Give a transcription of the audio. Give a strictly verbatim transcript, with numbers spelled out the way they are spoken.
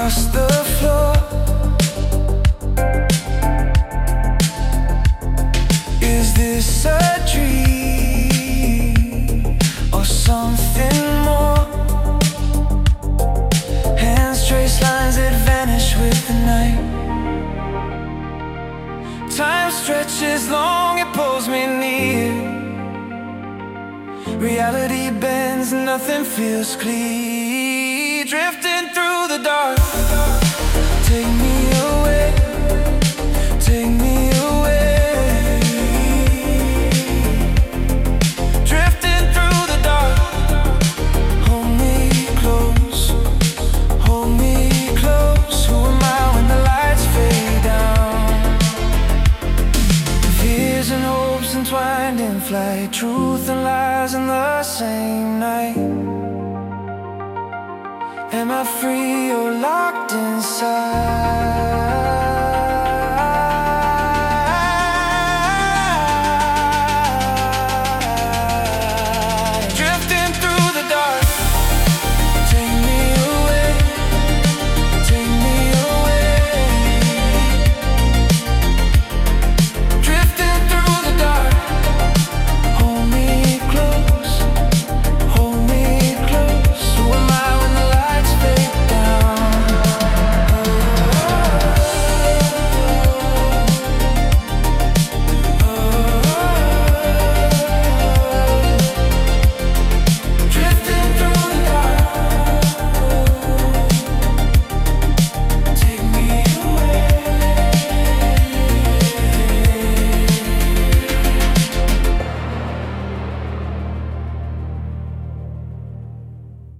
across the floor. Is this a dream or something more? Hands trace lines that vanish with the night. Time stretches long, it pulls me near. Reality bends, nothing feels clear. Drifting through the dark. Take me away, take me away. Drifting through the dark. Hold me close, hold me close. Who am I when the lights fade down? Fears and hopes entwined in flight. Truth and lies in the same night. Am I free or locked inside?